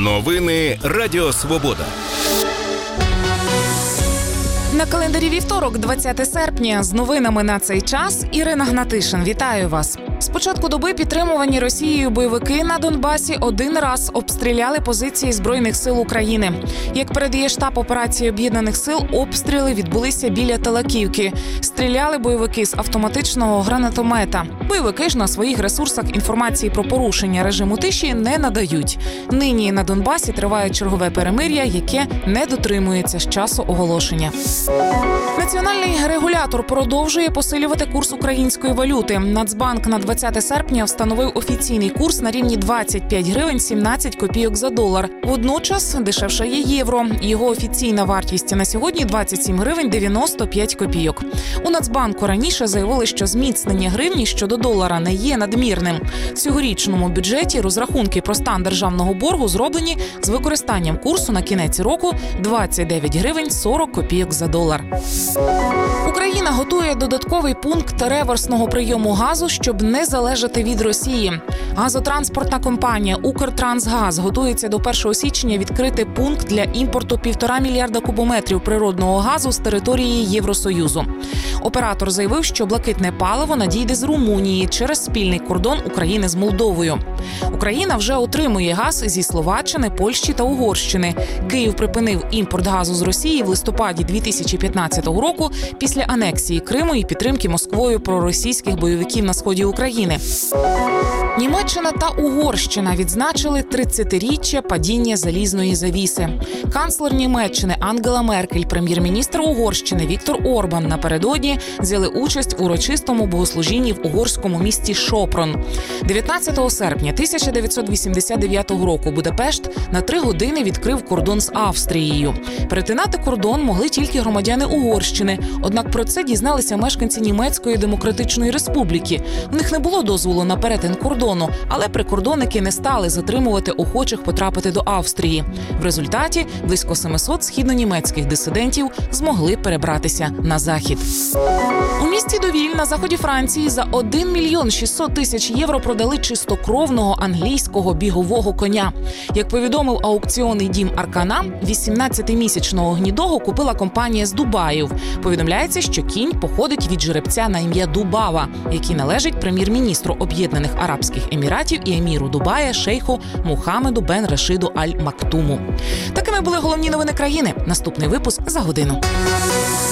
Новини Радіо Свобода. На календарі вівторок, 20 серпня. З новинами на цей час Ірина Гнатишин. Вітаю вас. З початку доби підтримувані Росією бойовики на Донбасі один раз обстріляли позиції Збройних сил України. Як передає штаб операції Об'єднаних сил, обстріли відбулися біля Талаківки. Стріляли бойовики з автоматичного гранатомета. Бойовики ж на своїх ресурсах інформації про порушення режиму тиші не надають. Нині на Донбасі триває чергове перемир'я, яке не дотримується з часу оголошення. Національний регулятор продовжує посилювати курс української валюти. Нацбанк на 20 серпня встановив офіційний курс на рівні 25 гривень 17 копійок за долар. Водночас дешевшає євро. Його офіційна вартість на сьогодні 27 гривень 95 копійок. У Нацбанку раніше заявили, що зміцнення гривні щодо долара не є надмірним. В цьогорічному бюджеті розрахунки про стан державного боргу зроблені з використанням курсу на кінець року 29 гривень 40 копійок за долар. Україна готує додатковий пункт реверсного прийому газу, щоб не залежати від Росії. Газотранспортна компанія «Укртрансгаз» готується до 1 січня відкрити пункт для імпорту 1,5 мільярда кубометрів природного газу з території Євросоюзу. Оператор заявив, що блакитне паливо надійде з Румунії через спільний кордон України з Молдовою. Україна вже отримує газ зі Словаччини, Польщі та Угорщини. Київ припинив імпорт газу з Росії в листопаді 2015 року після анексії Криму і підтримки Москвою проросійських бойовиків на сході України. Німеччина та Угорщина відзначили 30-річчя падіння залізної завіси. Канцлер Німеччини Ангела Меркель, прем'єр-міністр Угорщини Віктор Орбан напередодні взяли участь в урочистому богослужінні в угорському місті Шопрон. 19 серпня 1989 року Будапешт на 3 години відкрив кордон з Австрією. Перетинати кордон могли тільки громадяни Угорщини, однак про це дізналися мешканці Німецької Демократичної Республіки. В них не було дозволу на перетин кордону, але прикордонники не стали затримувати охочих потрапити до Австрії. В результаті близько 700 східнонімецьких дисидентів змогли перебратися на захід. У місті Довіль на заході Франції за 1 мільйон 600 тисяч євро продали чистокровного англійського бігового коня. Як повідомив аукціонний дім Аркана, 18-місячного гнідого купила компанія з Дубаїв. Повідомляється, що кінь походить від жеребця на ім'я Дубава, який належить прем'єр-міністру Об'єднаних Арабських Еміратів і еміру Дубая шейху Мухаммеду бен Рашиду Аль Мактуму. Такими були головні новини країни. Наступний випуск за годину.